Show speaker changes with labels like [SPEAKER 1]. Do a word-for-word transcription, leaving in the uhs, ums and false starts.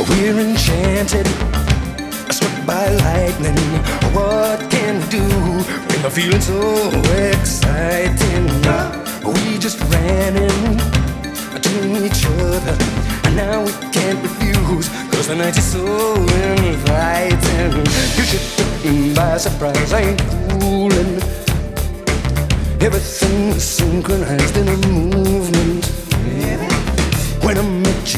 [SPEAKER 1] We're enchanted, struck by lightning. What can we do when we're feeling so exciting? We just ran into each other, and now we can't refuse, cause the night is so inviting. You should took me by surprise, I ain't fooling. Everything is synchronized in a movement. When I'm